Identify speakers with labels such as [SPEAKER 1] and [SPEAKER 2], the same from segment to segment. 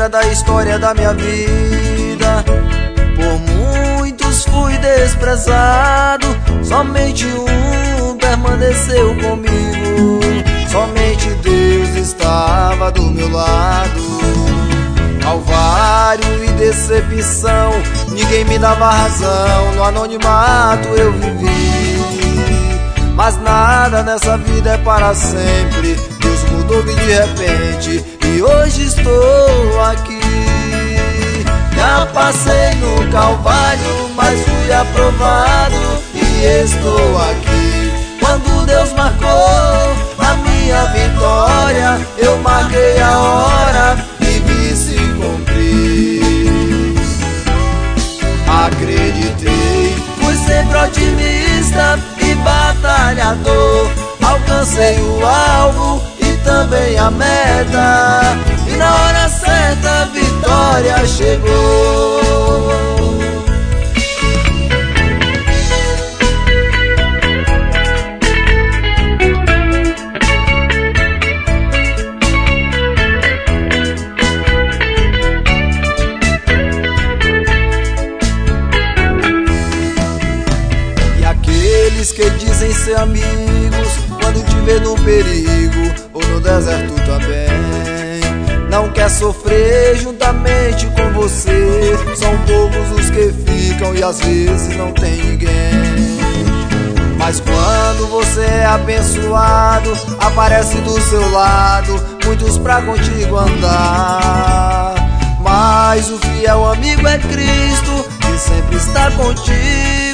[SPEAKER 1] pedra da história da minha vida. Por muitos fui desprezado, somente um permaneceu comigo. Somente Deus estava do meu lado. Calvário e decepção, ninguém me dava razão. No anonimato eu vivi, mas nada nessa vida é para sempre. Deus mudou-me de repente e hoje estou aqui. Já passei no Calvário, mas fui aprovado e estou aqui. Quando Deus marcou a minha vitória, eu marquei a hora e vi se cumprir. Acreditei, fui sempre otimista e batalhador. Alcancei o alvo e também a meta, e na hora certa a vitória chegou. Que dizem ser amigos, quando te vê no perigo ou no deserto também, não quer sofrer juntamente com você. São poucos os que ficam e às vezes não tem ninguém. Mas quando você é abençoado, aparece do seu lado muitos pra contigo andar. Mas o fiel amigo é Cristo, que sempre está contigo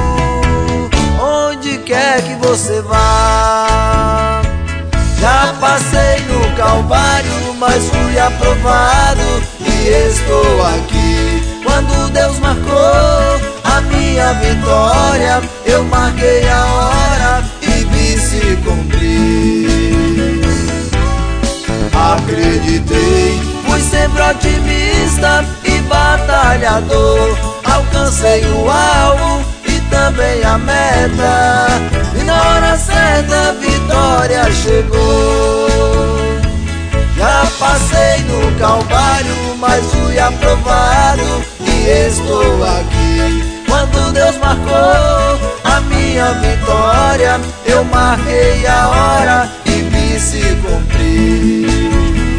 [SPEAKER 1] onde quer que você vá. Já passei no Calvário, mas fui aprovado e estou aqui. Quando Deus marcou a minha vitória, eu marquei a hora e vi se cumprir. Acreditei, fui sempre otimista e batalhador. Alcancei o alvo e também a meta, e na hora certa a vitória chegou. Já passei no Calvário, mas fui aprovado e estou aqui. Quando Deus marcou a minha vitória, eu marquei a hora e vi se cumprir.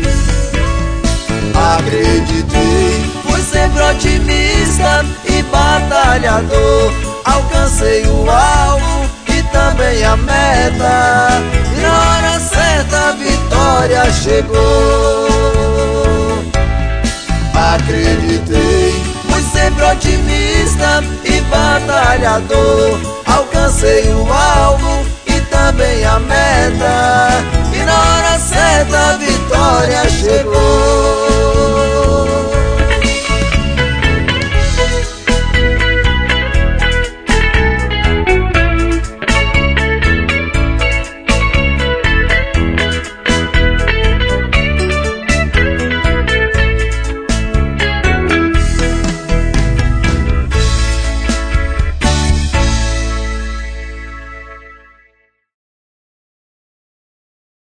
[SPEAKER 1] Acreditei, fui sempre otimista e batalhador. Alcancei o alvo e também a meta, e na hora certa a vitória chegou. Acreditei, fui sempre otimista e batalhador. Alcancei o alvo e também a meta, e na hora certa a vitória chegou.